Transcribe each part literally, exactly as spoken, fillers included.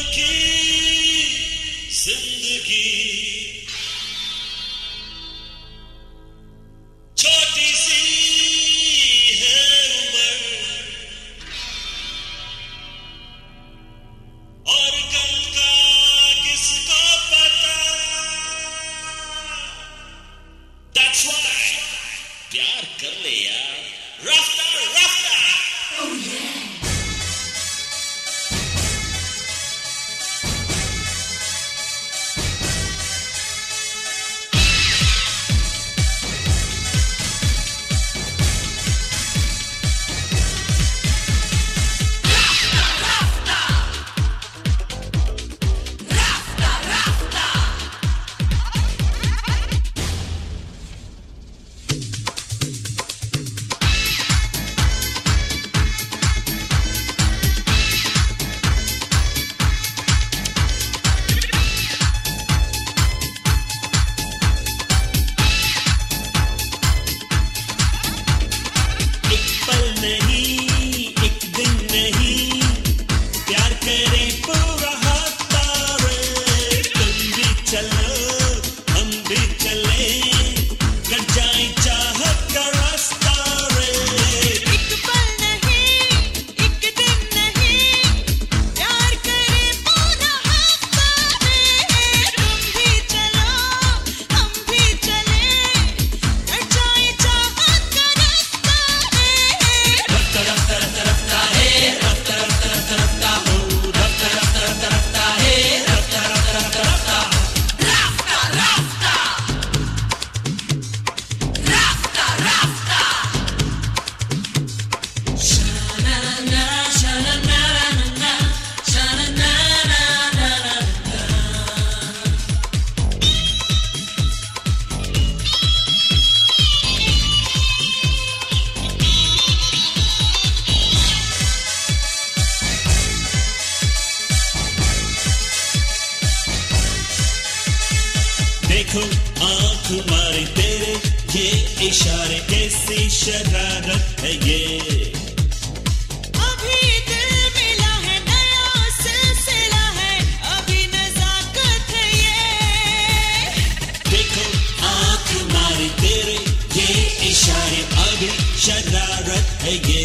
देखो आंख मारे तेरे ये इशारे, कैसी शरारत है ये। अभी दिल मिला है, नया सिलसिला है, अभी नजाकत है ये। देखो आंख मारे तेरे ये इशारे, अभी शरारत है ये।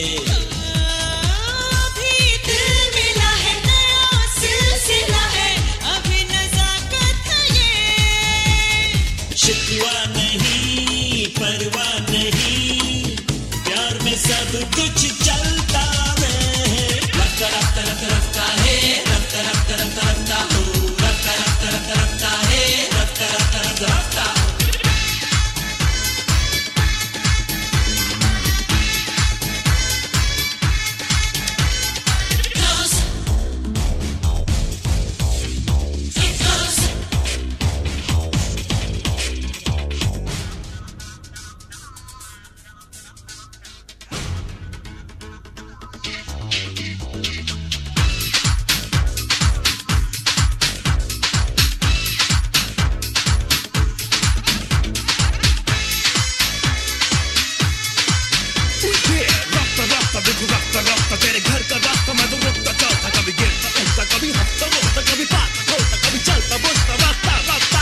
शिकवा नहीं परवाह नहीं, प्यार में सब कुछ चलता है। रफ्ता रफ्ता रफ्ता रफ्ता है, रफ्ता रफ्ता रफ्ता रफ्ता हो, रफ्ता रफ्ता रफ्ता रफ्ता है, रफ्ता रफ्ता रफ्ता रफ्ता। तेरे घर का रास्ता मैं तो रुकता चलता, कभी गिरता उठता, कभी हंसता रोता, कभी पाता खोलता, कभी चलता बुझता रास्ता रास्ता।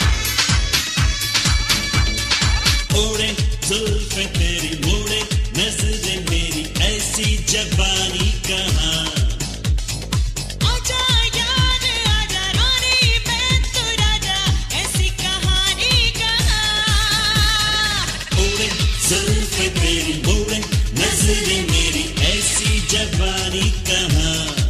ओढ़े जुल्फे तेरी मोड़े नजरें मेरी, ऐसी जवानी कहाँ। आजा यार आजा रानी मैं तो राजा, ऐसी कहानी कहाँ। ओढ़े जुल्फे तेरी मोड़े नजरें मेरी, ऐसी जवानी कहाँ।